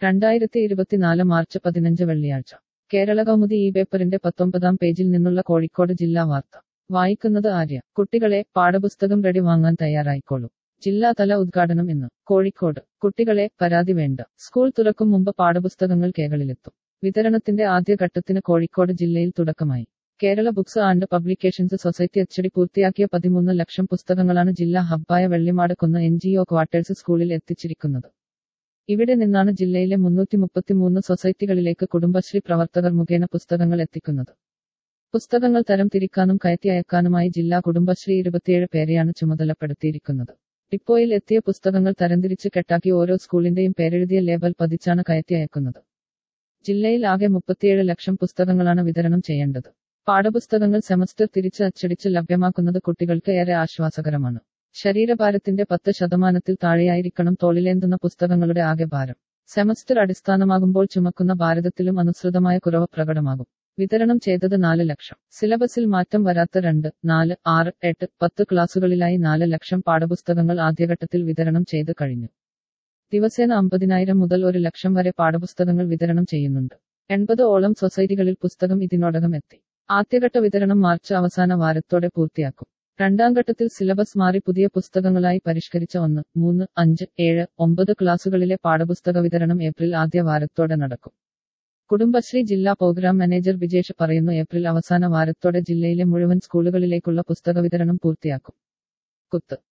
2024 March 15 വെള്ളിയാഴ്ച കേരള കൗമുദി ഈ പേപ്പറിന്റെ 19-ാം പേജിൽ നിന്നുള്ള കോഴിക്കോട് ജില്ലാ വാർത്ത വായിക്കുന്നത് ആര്യ. കുട്ടികളെ പാഠപുസ്തകം റെഡി വാങ്ങാൻ തയ്യാറായിക്കോളൂ. ജില്ലാതല ഉദ്ഘാടനം ഇന്ന് കോഴിക്കോട്. കുട്ടികളെ പരാതി വേണ്ട. സ്കൂൾ തുറക്കും മുമ്പ് പാഠപുസ്തകങ്ങൾ കേരളിലെത്തും. വിതരണത്തിന്റെ ആദ്യഘട്ടത്തിന് കോഴിക്കോട് ജില്ലയിൽ തുടക്കമായി. Kerala books and publications society അച്ചടി പൂർത്തിയാക്കിയ 13 ലക്ഷം പുസ്തകങ്ങളാണ് ജില്ലാ ഹബ്ബായ വെള്ളിമാട് കുന്ന് NGO ക്വാർട്ടേഴ്സ് സ്കൂളിൽ എത്തിച്ചിരിക്കുന്നത്. ഇവിടെ നിന്നാണ് ജില്ലയിലെ 333 സൊസൈറ്റികളിലേക്ക് കുടുംബശ്രീ പ്രവർത്തകർ മുഖേന പുസ്തകങ്ങൾ എത്തിക്കുന്നത്. പുസ്തകങ്ങൾ തരം തിരിക്കാനും കയറ്റി അയക്കാനുമായി ജില്ലാ കുടുംബശ്രീ 27 പേരെയാണ് ചുമതലപ്പെടുത്തിയിരിക്കുന്നത്. ഡിപ്പോയിൽ എത്തിയ പുസ്തകങ്ങൾ തരംതിരിച്ച് കെട്ടാക്കി ഓരോ സ്കൂളിന്റെയും പേരെഴുതിയ ലേബൽ പതിച്ചാണ് കയറ്റി അയക്കുന്നത്. ജില്ലയിൽ ആകെ 37 ലക്ഷം പുസ്തകങ്ങളാണ് വിതരണം ചെയ്യേണ്ടത്. പാഠപുസ്തകങ്ങൾ സെമസ്റ്റർ തിരിച്ച് അച്ചടിച്ച് ലഭ്യമാക്കുന്നത് കുട്ടികൾക്ക് ഏറെ ആശ്വാസകരമാണ്. ശരീരഭാരത്തിന്റെ 10% താഴെയായിരിക്കണം തോളിലേന്തുന്ന പുസ്തകങ്ങളുടെ ആകെ ഭാരം. സെമസ്റ്റർ അടിസ്ഥാനമാകുമ്പോൾ ചുമക്കുന്ന ഭാരതത്തിലും അനുസൃതമായ കുറവ് പ്രകടമാകും. വിതരണം ചെയ്തത് 4 ലക്ഷം. സിലബസിൽ മാറ്റം വരാത്ത 2, 4, 6, 8, 10 ക്ലാസുകളിലായി 4 ലക്ഷം പാഠപുസ്തകങ്ങൾ ആദ്യഘട്ടത്തിൽ വിതരണം ചെയ്ത് കഴിഞ്ഞു. ദിവസേന 50,000 മുതൽ 1 ലക്ഷം വരെ പാഠപുസ്തകങ്ങൾ വിതരണം ചെയ്യുന്നുണ്ട്. 80 ഓളം സൊസൈറ്റികളിൽ പുസ്തകം ഇതിനോടകം എത്തി. ആദ്യഘട്ട വിതരണം മാർച്ച് അവസാന വാരത്തോടെ പൂർത്തിയാക്കും. രണ്ടാം ഘട്ടത്തിൽ സിലബസ് മാറി പുതിയ പുസ്തകങ്ങളായി പരിഷ്കരിച്ച 1, 3, 5, 7, 9 ക്ലാസുകളിലെ പാഠപുസ്തക വിതരണം ഏപ്രിൽ ആദ്യ വാരത്തോടെ നടക്കും. കുടുംബശ്രീ ജില്ലാ പ്രോഗ്രാം മാനേജർ വിജേഷ് പറയുന്നു, ഏപ്രിൽ അവസാന വാരത്തോടെ ജില്ലയിലെ മുഴുവൻ സ്കൂളുകളിലേക്കുള്ള പുസ്തക വിതരണം പൂർത്തിയാക്കും. കുത്ത്